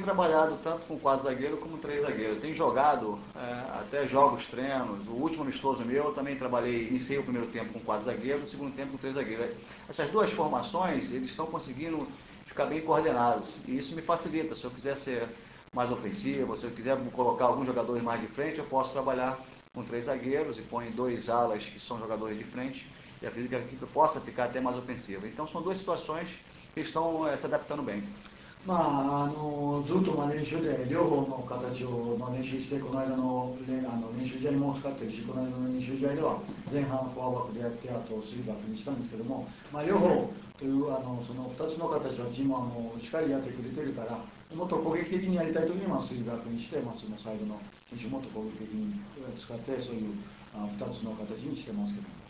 trabalhado tanto com 4 zagueiros como 3 zagueiros. Tenho jogado até jogos, treinos. O último amistoso meu, eu também trabalhei, iniciei o primeiro tempo com 4 zagueiros, o segundo tempo com 3 zagueiros. Essas duas formações, eles estão conseguindo ficar bem coordenados. E isso me facilita. Se eu quiser ser mais ofensivo, se eu quiser colocar alguns jogadores mais de frente, eu posso trabalhar com 3 zagueiros e põe 2 alas que são jogadores de frente. E acredito que a equipe possa ficar até mais ofensiva. Então são duas situações que estão se adaptando bem. ずっと練習で両方の形を練習して、この間の練習試合にも使ってるし、この間の練習試合では前半フォアバックでやって、あと3バックにしたんですけども、両方というその2つの形はチームはもうしっかりやってくれてるから、もっと攻撃的にやりたいときには3バックにして、そのサイドの選手をもっと攻撃的に使って、そういう2つの形にしてますけども。